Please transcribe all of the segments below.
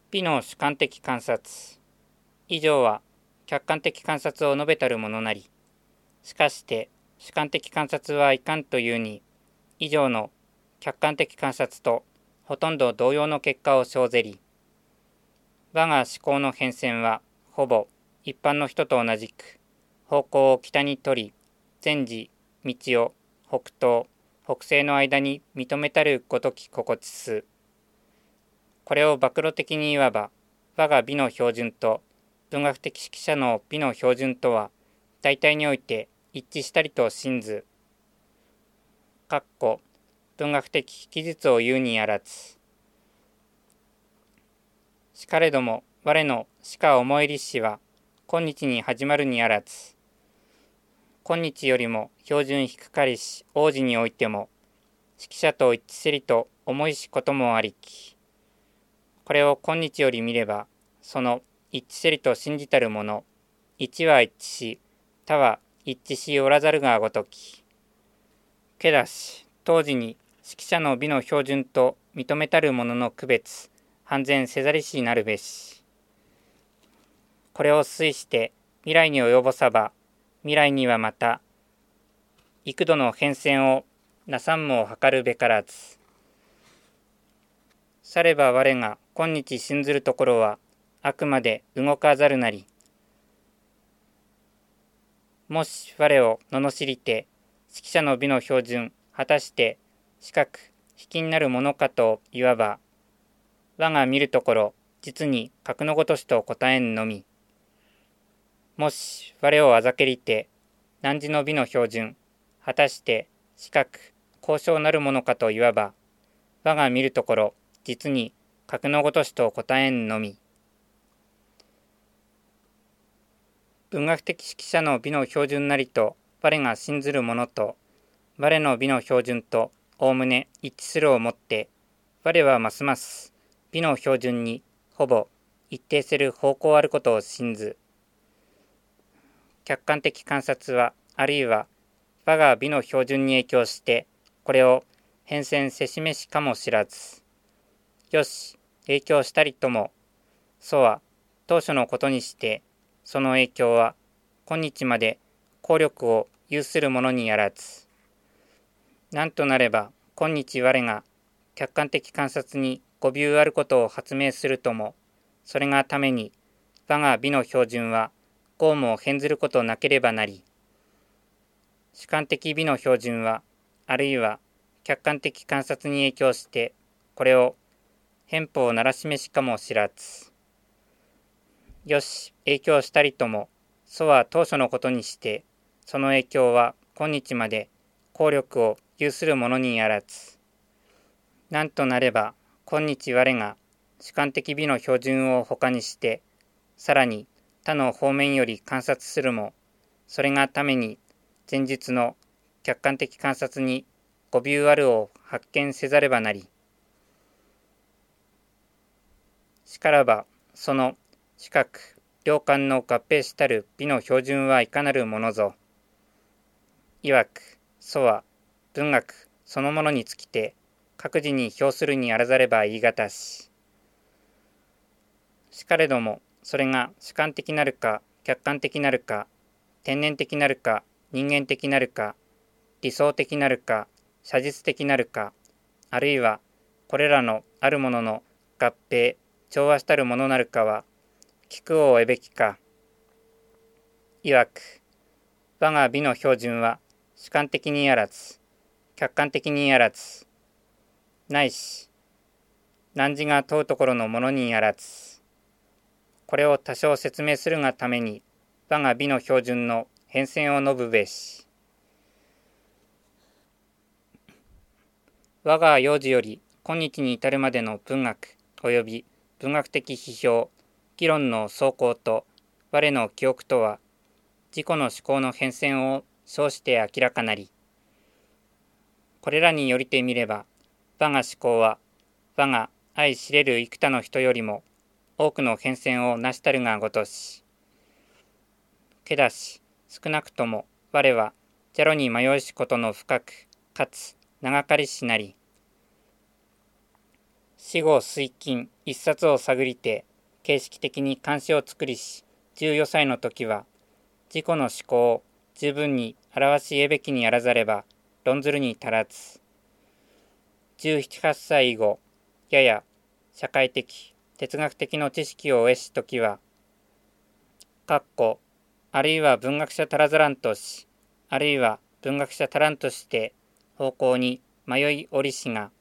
美の主観的観察。以上は客観的観察を述べたるものなり。しかして主観的観察はいかんというに、以上の客観的観察とほとんど同様の結果を生ぜり。我が思考の変遷はほぼ一般の人と同じく、方向を北に取り、前時、道を北東、北西の間に認めたるごとき心地す。これを暴露的に言わば、我が美の標準と文学的識者の美の標準とは、大体において一致したりと信ず。文学的記述を言うにあらず。しかれども、我のしか思い立しは、今日に始まるにあらず。今日よりも標準低かりし王子においても、識者と一致せりと思いしこともありき。これを今日より見れば、その一致せりと信じたるもの、一は一致し、他は一致しおらざるがごとき。けだし、当時に識者の美の標準と認めたるものの区別、判然せざりしなるべし。これを推して未来に及ぼさば、未来にはまた、幾度の変遷をなさんも図るべからず。されば我が今日信ずるところは、あくまで動かざるなり。もし我を罵りて、識者の美の標準、果たして四角、引きになるものかといわば、我が見るところ、実に格のごとしと答えんのみ。もし我をあざけりて、汝の美の標準、果たして四角、高尚なるものかといわば、我が見るところ、実に格のごとしと答えんのみ。文学的識者の美の標準なりと我が信ずるものと、我の美の標準とおおむね一致するをもって、我はますます美の標準にほぼ一定する方向あることを信ず。客観的観察は、あるいは我が美の標準に影響して、これを変遷せしめしかも知らず。よし、影響したりとも、そうは当初のことにして、その影響は今日まで効力を有するものにやらず。なんとなれば、今日我が客観的観察に誤謬あることを発明するとも、それがために我が美の標準は、こうも変ずることなければなり。主観的美の標準は、あるいは客観的観察に影響して、これを変法ならしめしかも知らず。よし、影響したりとも、そは当初のことにして、その影響は今日まで効力を有するものにやらず。なんとなれば、今日我が主観的美の標準を他にして、さらに他の方面より観察するも、それがために前述の客観的観察に誤謬あるを発見せざればなり。しからば、その四角、両観の合併したる美の標準はいかなるものぞ。いわく、そは文学そのものにつきて、各自に表するにあらざれば言い難し。しかれども、それが主観的なるか、客観的なるか、天然的なるか、人間的なるか、理想的なるか、写実的なるか、あるいはこれらのあるものの合併、調和したるものなるかは、聞くを得べきか。いわく、我が美の標準は主観的にあらず、客観的にあらず、ないし、汝が問うところのものにあらず。これを多少説明するがために、我が美の標準の変遷を述ぶべし。我が幼児より今日に至るまでの文学及び文学的批評、議論の走行と我の記憶とは、自己の思考の変遷を称して明らかなり。これらによりてみれば、我が思考は、我が愛知れる幾多の人よりも、多くの変遷をなしたるがごとし。けだし、少なくとも我は、ジャロに迷いしことの深く、かつ長かりしなり。 死後推近一冊を探りて、形式的に漢詩を作りし、14歳の時は、自己の思考を十分に表し得べきにあらざれば、論ずるに足らず。17、8歳以後、やや社会的、哲学的の知識を得しときは、あるいは文学者足らざらんとし、あるいは文学者足らんとして方向に迷いおりしが、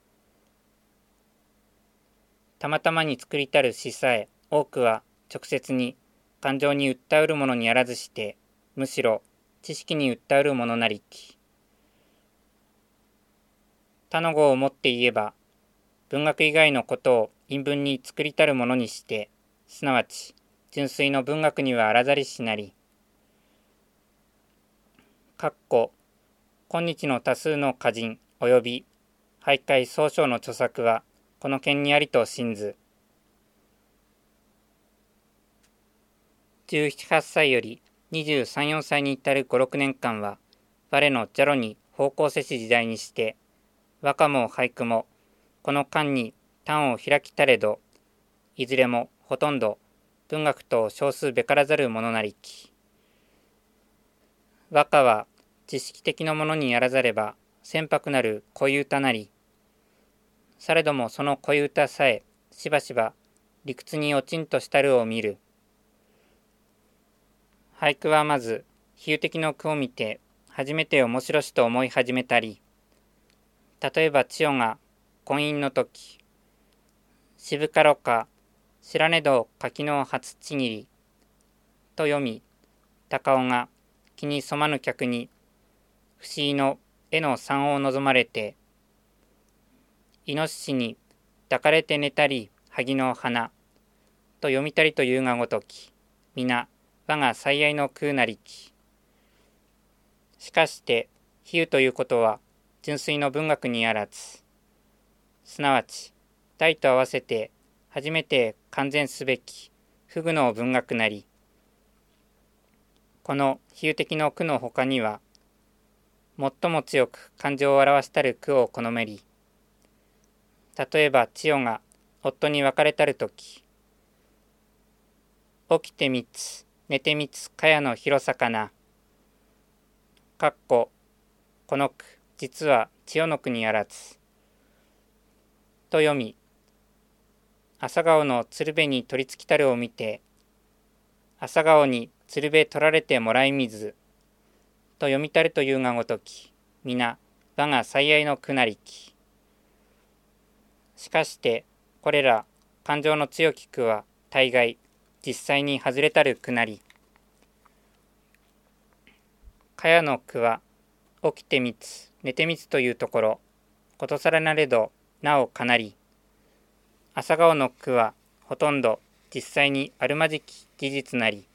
たまたまに作りたる詩さえ多くは直接に感情に訴うるものにあらずして、むしろ知識に訴うるものなりき。他の語をもって言えば、文学以外のことを韻文に作りたるものにして、すなわち純粋の文学にはあらざりしなり。今日の多数の歌人及び俳諧総称の著作はこの件にありと信ず。17、8歳より23、4歳に至る5、6年間は、我のジャロに奉公せし時代にして、和歌も俳句もこの間に端を開きたれど、いずれもほとんど文学と称すべからざるものなりき。和歌は知識的なものにあらざれば船舶なる恋歌なり、されどもその恋歌さえしばしば理屈におちんとしたるを見る。俳句はまず比喩的の句を見て初めて面白しと思い始めたり、例えば千代が婚姻の時、渋かろか知らねど柿の初ちぎりと読み、高尾が気に染まぬ客に不思議の絵の賛を望まれて、イノシシに抱かれて寝たり萩の花と読みたりというがごとき、皆我が最愛の空なりき。しかして比喩ということは純粋の文学にあらず、すなわち題と合わせて初めて完全すべき不具の文学なり、この比喩的の句のほかには、最も強く感情を表したる句を好めり、例えば千代が夫に別れたるとき、起きて三つ、寝て三つ、茅の広さかな。この句、実は千代の句にあらず。と読み、朝顔の鶴瓶に取り付きたるを見て、朝顔に鶴瓶取られてもらい水と読みたるというがごとき、皆我が最愛の句なりき。しかしてこれら感情の強き句は大概実際に外れたる句なり。茅の句は起きて三つ寝て三つというところ、ことさらなれどなおかなり。朝顔の句はほとんど実際にあるまじき事実なり。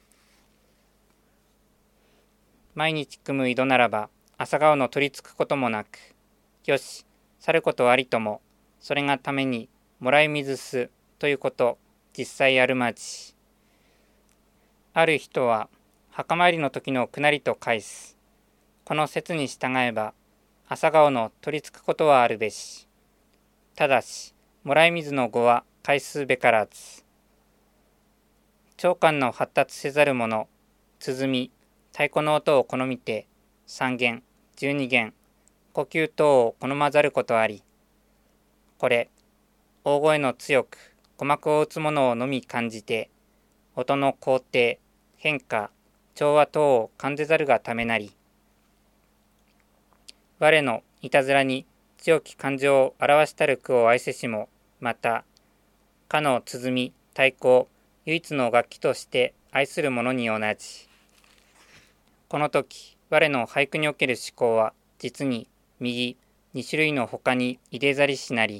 毎日組む井戸ならば朝顔の取り付くこともなく、よし去ることありとも、それがためにもらい水すということ実際あるまじ。ある人は墓参りの時のくなりと返す。この説に従えば朝顔の取り付くことはあるべし。ただしもらい水の語は返すべからず。長官の発達せざるもの、鼓、太鼓の音を好みて3弦、12弦、呼吸等を好まざることあり、これ大声の強く鼓膜を打つものをのみ感じて、音の工程、変化、調和等を感じざるがためなり、我のいたずらに強き感情を表したる句を愛せしも、またかの鼓、太鼓を唯一の楽器として愛する者に同じ。この時我の俳句における思考は実に右2種類のほかに入れざりしなり。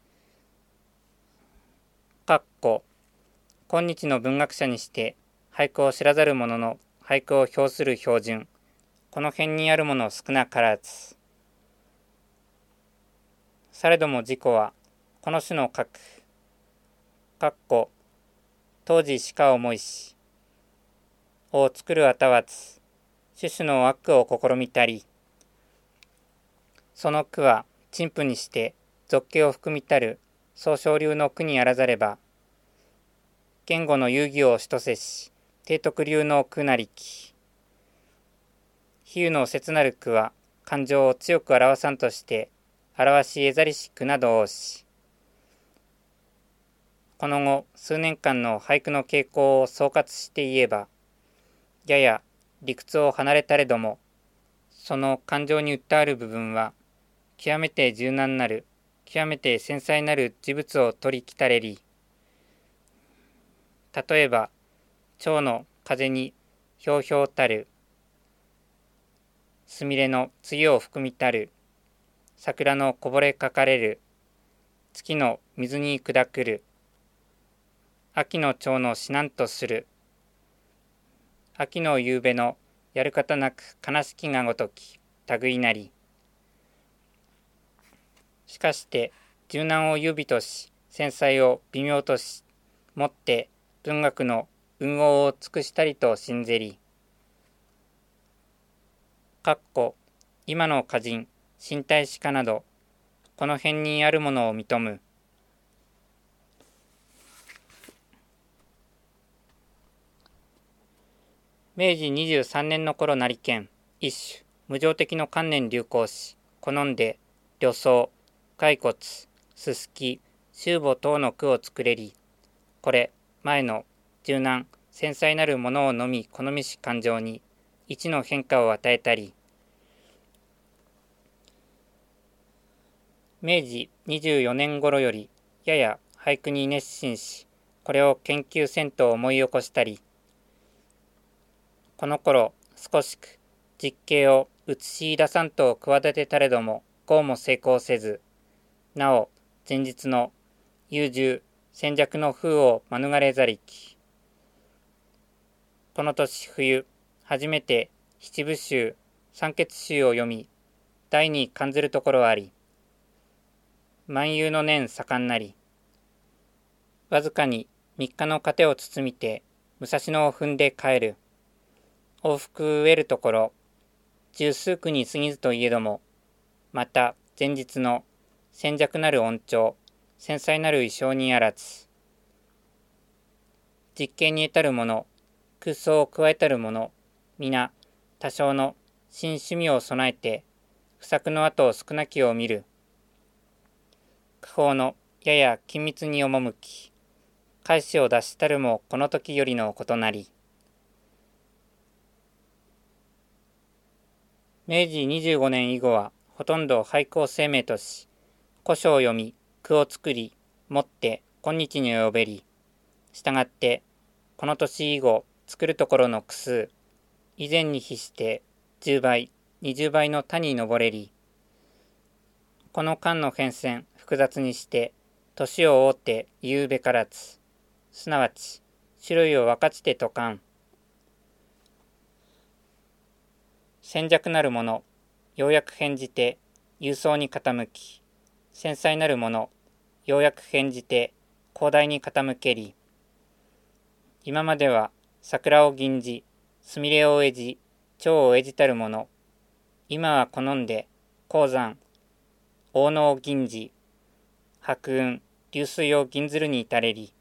今日の文学者にして俳句を知らざる者の俳句を評する標準、この辺にあるもの少なからず。されども自己はこの種の書く、当時しか思いし、を作るあたわつ、種々の悪を試みたり、その句は陳腐にして俗気を含みたる総称流の句にあらざれば、言語の遊戯を主とせし、提督流の句なりき。比喩の切なる句は、感情を強く表さんとして、表し得ざりし句などをし、この後、数年間の俳句の傾向を総括して言えば、やや理屈を離れたれども、その感情に訴える部分は、極めて柔軟なる、極めて繊細なる事物を取りきたれり、例えば、蝶の風にひょうひょうたる、すみれの露を含みたる、桜のこぼれかかれる、月の水に砕くる、秋の蝶のしなんとする、秋の夕べのやる方なく悲しきがごとき、類なり。しかして柔軟を優美とし、繊細を微妙とし、もって文学の運用を尽くしたりと信ぜり。今の歌人、身体詩歌など、この辺にあるものを認む。明治23年の頃成県、一種、無常的の観念流行し、好んで、旅草、骸骨、すすき、秋母等の句を作れり、これ、前の柔軟、繊細なるものをのみ好みし感情に、一の変化を与えたり、明治24年頃より、やや俳句に熱心し、これを研究せんと思い起こしたり、この頃、少しく実景を映し出さんと企てたれども、こうも成功せず、なお、前日の優柔、戦弱の風を免れざりき。この年冬、初めて七部集、三欠集を読み、第に感ずるところあり、万有の念盛んなり、わずかに三日の糧を包みて、武蔵野を踏んで帰る。往復得るところ、十数区に過ぎずといえども、また前日の戦弱なる音調、繊細なる意匠にあらず、実験に得たるもの、空想を加えたるもの、皆多少の新趣味を備えて、不作の後を少なきを見る。句法のやや緊密に赴き、返しを出したるもこの時よりのことなり。明治25年以後はほとんど俳句を生命とし、古書を読み、句を作り、もって今日に及べり、したがってこの年以後作るところの句数、以前に比して10倍、20倍の他に上れり、この間の変遷複雑にして、年を追って言うべからず、すなわち種類を分かちてとかん。戦弱なるもの、ようやく変じて勇壮に傾き、繊細なるもの、ようやく変じて広大に傾けり、今までは桜を吟じ、すみれを得じ、蝶を得じたるもの、今は好んで鉱山、大野を吟じ、白雲、流水を吟ずるに至れり、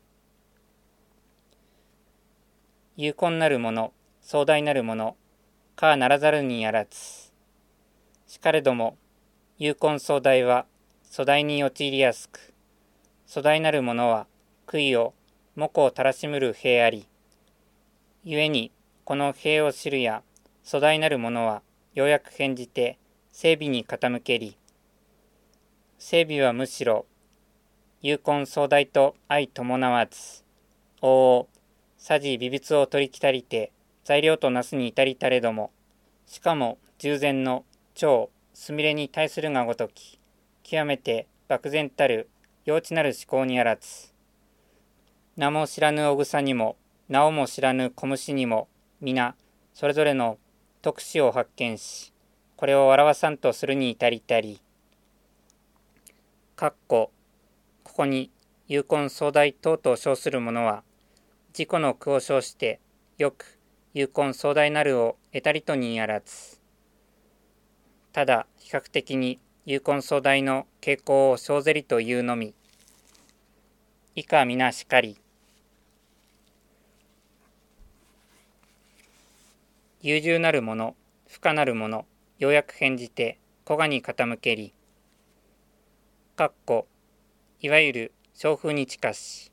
有根なるもの、壮大なるもの、かならざるにあらず。しかれども、有根壮大は粗大に陥りやすく、粗大なるものは悔いを、もこをたらしむる兵あり。故に、この兵を知るや、粗大なるものは、ようやく変じて、整備に傾けり。整備はむしろ、有根壮大と相伴わず、おさじ微物を取りきたりて、材料となすに至りたれども、しかも従前の蝶、すみれに対するがごとき、極めて漠然たる幼稚なる思考にあらず、名も知らぬお草にも、名をも知らぬ小虫にも、皆それぞれの特殊を発見し、これを表さんとするに至りたり、ここに有根壮大等と称するものは、自己の句を称して、よく有根壮大なるを得たりとにあらず。ただ比較的に有根壮大の傾向を生ぜりというのみ。 以下皆しかり。優柔なるもの、不可なるもの、ようやく返じて、古賀に傾けり。いわゆる小風に近し。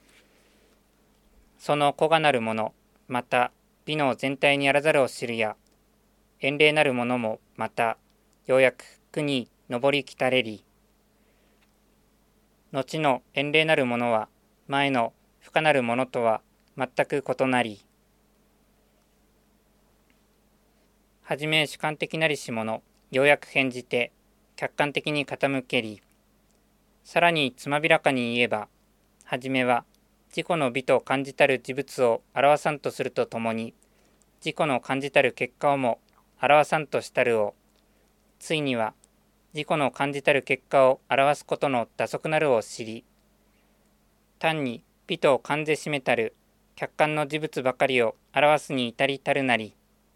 その古賀なるもの、また美の全体にあらざるを知るや、遠霊なるものもまた、ようやく苦に上りきたれり。後の遠霊なるものは、前の不可なるものとは全く異なり。はじめ主観的なりしもの、ようやく返じて、客観的に傾けり。さらにつまびらかに言えば、はじめは自己の美と感じたる事物を表さんとするとともに、自己の感じたる結果をも表さんとしたるを、ついには自己の感じたる結果を表すことの打足なるを知り、単に美と感ぜしめたる客観の事物ばかりを表すに至りたるなり。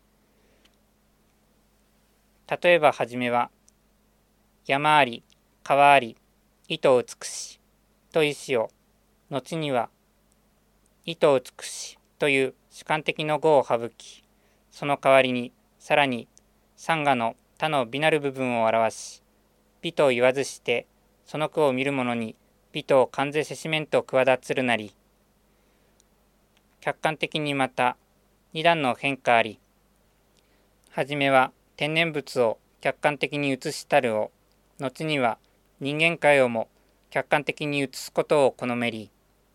例えばはじめは、山あり、川あり、糸美しという詩を、後には、糸美しという主観的の語を省き、その代わりにさらに山河の他の美なる部分を表し、美と言わずして、その句を見る者に美と感ぜせしめんと企つるなり。客観的にまた二段の変化あり、はじめは天然物を客観的に映したるを、後には人間界をも客観的に映すことを好めり。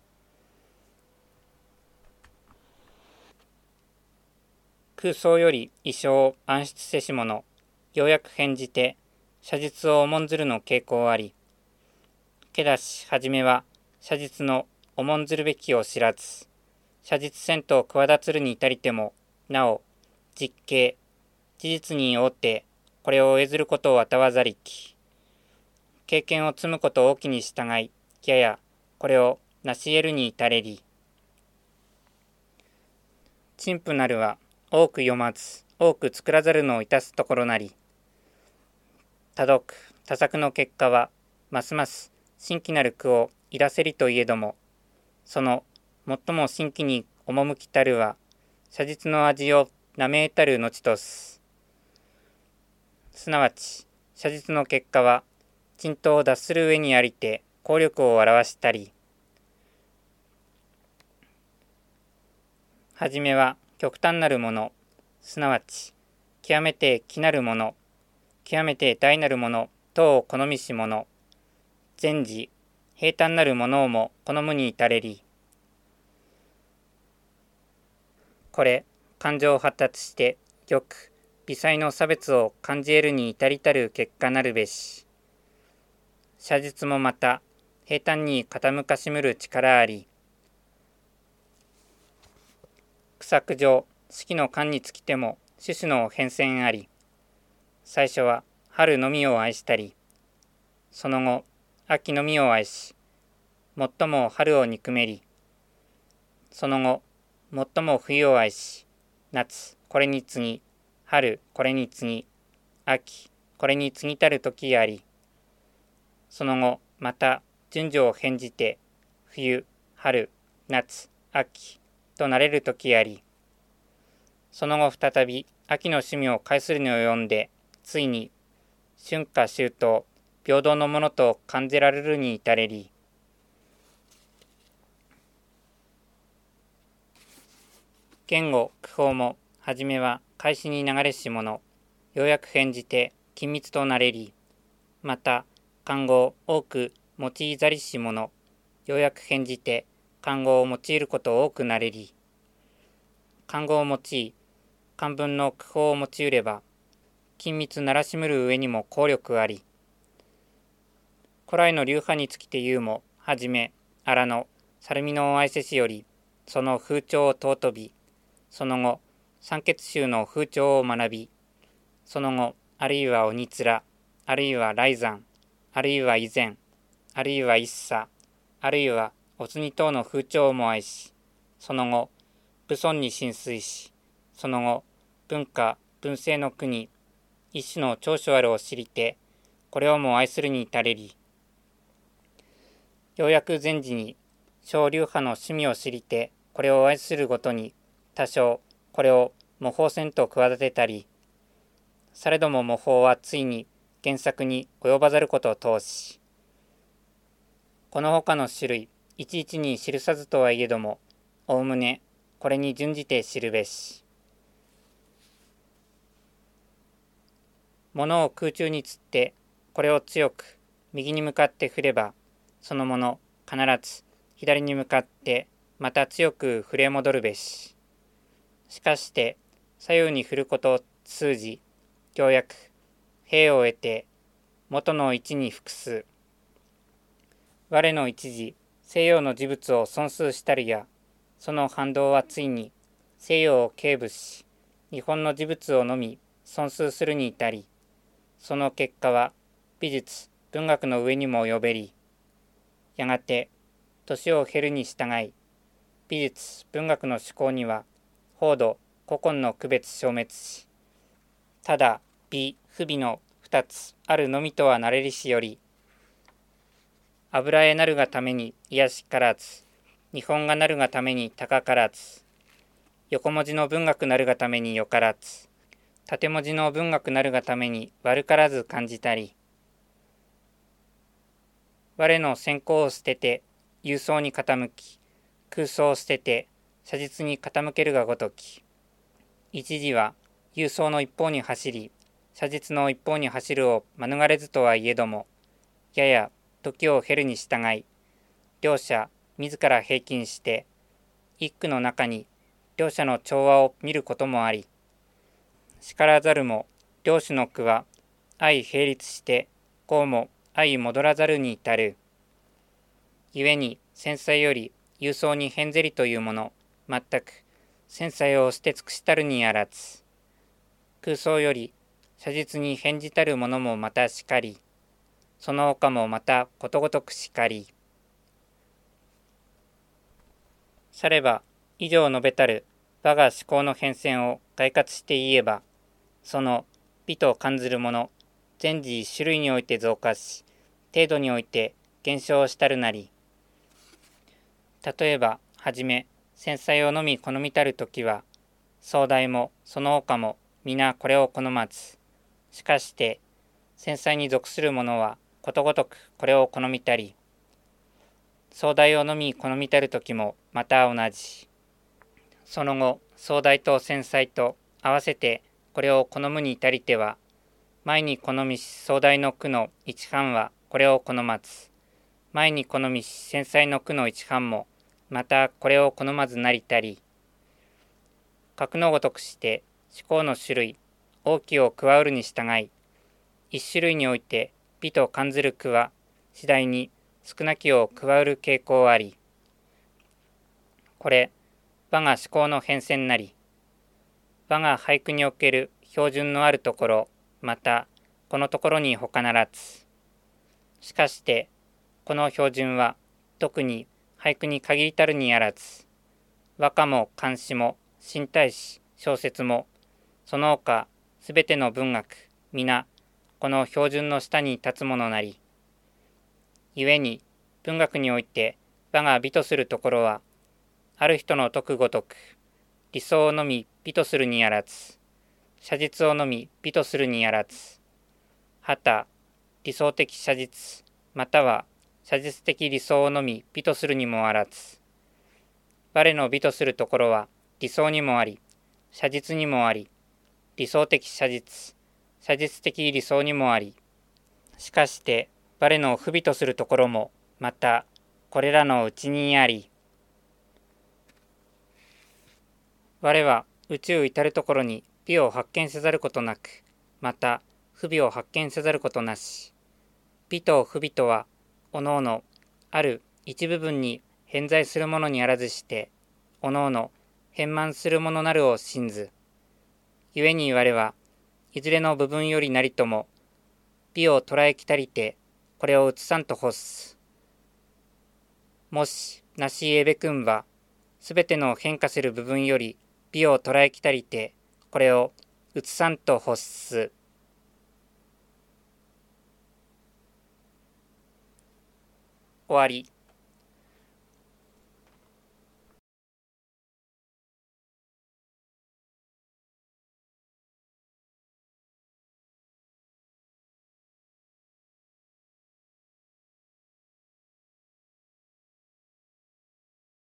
空想より意匠を暗出せし者、ようやく返じて写実を重んずるの傾向あり。けだしはじめは写実の重んずるべきを知らず、写実せんと企つるに至りても、なお実刑、事実におってこれを得ずることをあたわざりき。経験を積むことを大きに従い、ややこれを成し得るに至れり。陳腐なるは多く読まず、多く作らざるのをいたすところなり。多読、多作の結果は、ますます新規なる句をいらせりといえども、その最も新規に趣たるは、写実の味をなめ得たる後とす。すなわち、写実の結果は、沈痘を脱する上にありて効力を表したり。はじめは極端なるもの、すなわち極めて奇なるもの、極めて大なるもの等を好みしもの、前時平坦なるものをも好むに至れり。これ感情を発達してよく微細の差別を感じ得るに至りたる結果なるべし。写実もまた平坦に傾かしむる力あり。句作上四季の間につきても種々の変遷あり。最初は春のみを愛したり、その後秋のみを愛し、最も春を憎めり、その後最も冬を愛し、夏これに次ぎ、春これに次ぎ、秋これに次ぎたる時あり。その後また順序を変じて冬、春、夏、秋となれる時あり。その後再び秋の趣味を介するに及んで、ついに春夏秋冬平等のものと感じられるに至れり。言語句法もはじめは開始に流れしもの、ようやく返じて緊密となれり。また漢語を多く用いざりしもの、ようやく返じて漢語を用いること多くなれり。漢語を用い、漢文の句法を用いれば、緊密ならしむる上にも効力あり。古来の流派につきて言うも、はじめ、荒野、猿見の愛せしより、その風潮を尊び、その後、三血宗の風潮を学び、その後、あるいは鬼面、あるいは雷山、あるいは以前、あるいは一茶、あるいはおつに等の風潮も愛し、その後、武尊に浸水し、その後、文化、文政の国、一種の長所あるを知りて、これをも愛するに至れり。ようやく前時に小流派の趣味を知りて、これを愛するごとに、多少、これを模倣せんと企てたり、されども模倣はついに原作に及ばざることを通し、この他の種類、いちいちに記さずとはいえども、おおむねこれに準じて知るべし。物を空中に吊って、これを強く右に向かって振れば、そのもの必ず左に向かってまた強く振れ戻るべし。しかして左右に振ることを通じ、ようやく兵を得て元の位置に服す。我の一時西洋の事物を損数したりや、その反動はついに西洋を軽侮し、日本の事物をのみ損数するに至り、その結果は美術文学の上にも及べり、やがて年を経るに従い、美術文学の思考には法度古今の区別消滅し、ただ美不美の二つあるのみとはなれりしより、油絵なるがために癒しからず、日本がなるがために高からず、横文字の文学なるがためによからず、縦文字の文学なるがために悪からず感じたり、我の先行を捨てて勇壮に傾き、空想を捨てて写実に傾けるがごとき、一時は勇壮の一方に走り、写実の一方に走るを免れずとはいえども、やや時を経るに従い、両者自ら平均して、一句の中に両者の調和を見ることもあり、しからざるも両種の句は相並立して、こうも相戻らざるに至る。故に繊細より勇壮に変ぜりというもの、全く繊細を捨て尽くしたるにあらず、空想より写実に変じたるものもまたしかり、その他もまたことごとくしかり。されば以上述べたる我が思考の変遷を概括して言えば、その美と感ずるもの、全時種類において増加し、程度において減少したるなり。例えば、はじめ、繊細をのみ好みたるときは、壮大もその他も皆これを好まず、しかして、繊細に属するものはことごとくこれを好みたり、壮大をのみ好みたるときもまた同じ。その後、壮大と繊細と合わせてこれを好むに至りては、前に好みし壮大の句の一半はこれを好まず、前に好みし繊細の句の一半もまたこれを好まずなりたり、格のごとくして思考の種類、大きを加うるに従い、一種類において美と感ずる句は次第に少なきを加うる傾向あり、これ、我が思考の変遷なり、我が俳句における標準のあるところ、またこのところに他ならず。しかして、この標準は特に俳句に限りたるにあらず、和歌も漢詩も新体詩、小説も、その他すべての文学、皆、この標準の下に立つものなり。故に、文学において我が美とするところは、ある人の説くごとく、理想をのみ美とするにあらず、写実をのみ美とするにあらず、はた理想的写実、または写実的理想をのみ美とするにもあらず、我の美とするところは理想にもあり、写実にもあり、理想的写実、写実的理想にもあり、しかして我の不美とするところもまたこれらのうちにあり、我は宇宙至るところに美を発見せざることなく、また不美を発見せざることなし。美と不美とは、おのおのある一部分に偏在するものにあらずして、おのおの変満するものなるを信ず。故に我はいずれの部分よりなりとも、美を捉えきたりて、これを映さんと欲す。もし、なしえべくんは、すべての変化する部分より、美を捉えきたりて、これを映さんと欲す。終わり。